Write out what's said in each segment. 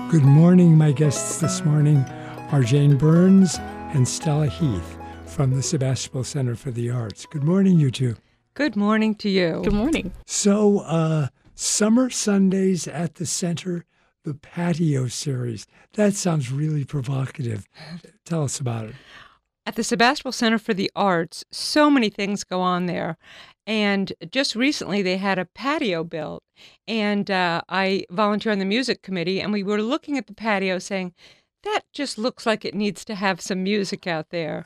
Good morning. My guests this morning are Jane Burns and Stella Heath from the Sebastopol Center for the Arts. Good morning, you two. Good morning to you. Good morning. So, Summer Sundays at the Center, the Patio Series. That sounds really provocative. Tell us about it. At the Sebastopol Center for the Arts, so many things go on there. And just recently, they had a patio built. And I volunteer on the music committee, and we were looking at the patio saying, that just looks like it needs to have some music out there.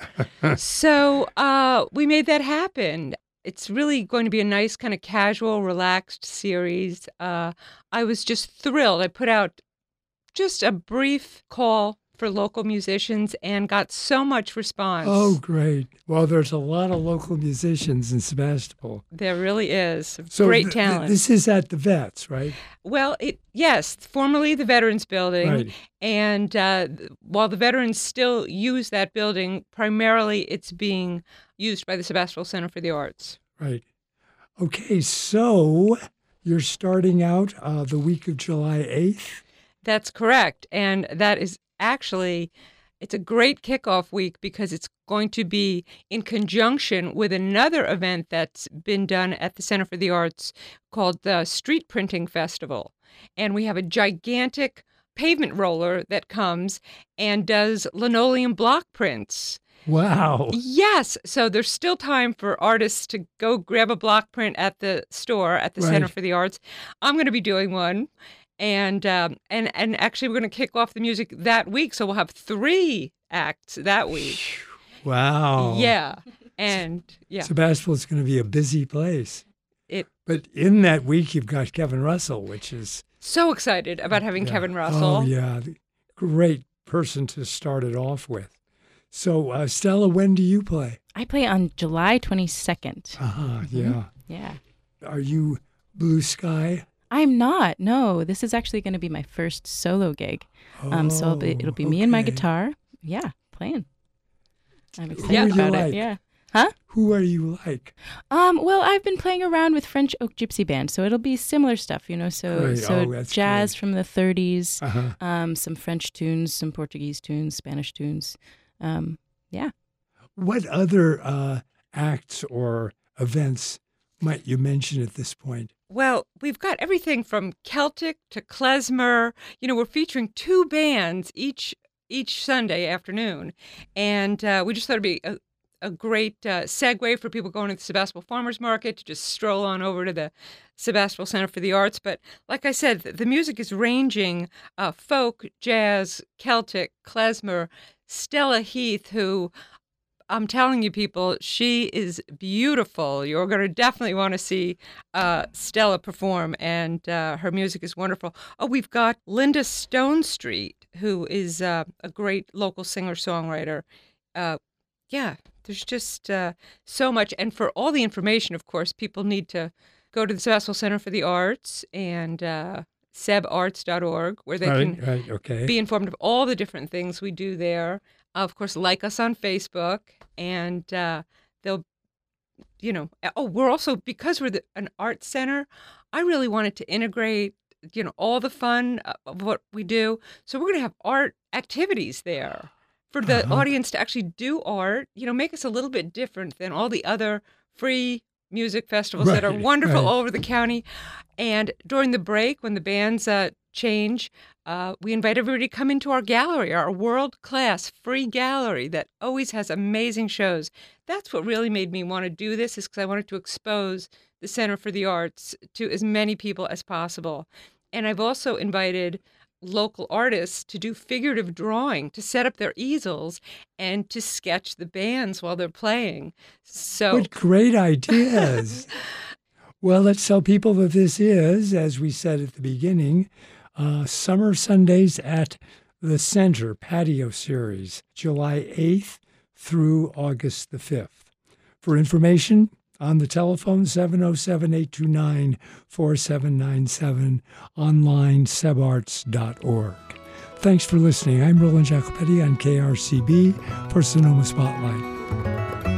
So we made that happen. It's really going to be a nice kind of casual, relaxed series. I was just thrilled. I put out just a brief call for local musicians and got so much response. Oh, great. Well, there's a lot of local musicians in Sebastopol. There really is. So Great talent. This is at the Vets, right? Well, yes, formerly the Veterans Building. Right. And while the veterans still use that building, primarily it's being used by the Sebastopol Center for the Arts. Right. Okay, so you're starting out the week of July 8th? That's correct. And that is actually, it's a great kickoff week because it's going to be in conjunction with another event that's been done at the Center for the Arts called the Street Printing Festival. And we have a gigantic pavement roller that comes and does linoleum block prints. Wow. Yes. So there's still time for artists to go grab a block print at the store at the Center for the Arts. I'm going to be doing one. And actually, we're going to kick off the music that week. So we'll have 3 acts that week. Wow. Yeah. And yeah. Sebastopol is going to be a busy place. But in that week, you've got Kevin Russell, which is... So excited about having Kevin Russell. Oh, yeah. Great person to start it off with. So, Stella, when do you play? I play on July 22nd. Yeah. Yeah. Are you Blue Sky? I'm not. No, this is actually going to be my first solo gig. So it'll be me and my guitar. Yeah, playing. I'm excited about it. Yeah. Huh? Who are you like? Well, I've been playing around with French Oak Gypsy Band, so it'll be similar stuff, you know. So jazz from the 30s, some French tunes, some Portuguese tunes, Spanish tunes. Yeah. What other acts or events might you mention at this point? Well, we've got everything from Celtic to klezmer. You know, we're featuring 2 bands each Sunday afternoon. And we just thought it'd be a great segue for people going to the Sebastopol Farmers Market to just stroll on over to the Sebastopol Center for the Arts. But like I said, the music is ranging folk, jazz, Celtic, klezmer. Stella Heath, who I'm telling you, people, she is beautiful. You're going to definitely want to see Stella perform, and her music is wonderful. Oh, we've got Linda Stonestreet, who is a great local singer-songwriter. Yeah, there's just so much. And for all the information, of course, people need to go to the Sebastopol Center for the Arts and sebarts.org, where they can be informed of all the different things we do there. Of course, like us on Facebook, and they'll, you know, we're also, because we're an art center, I really wanted to integrate, you know, all the fun of what we do. So we're going to have art activities there for the audience to actually do art, you know, make us a little bit different than all the other free music festivals that are wonderful all over the county. And during the break, when the bands change, we invite everybody to come into our gallery, our world-class free gallery that always has amazing shows. That's what really made me want to do this, is because I wanted to expose the Center for the Arts to as many people as possible. And I've also invited local artists to do figurative drawing, to set up their easels and to sketch the bands while they're playing. So what great ideas. Well, let's tell people that this is, as we said at the beginning, Summer Sundays at the Center Patio Series, July 8th through August the 5th. For information, on the telephone, 707-829-4797, online, sebarts.org. Thanks for listening. I'm Roland Jacopetti on KRCB for Sonoma Spotlight.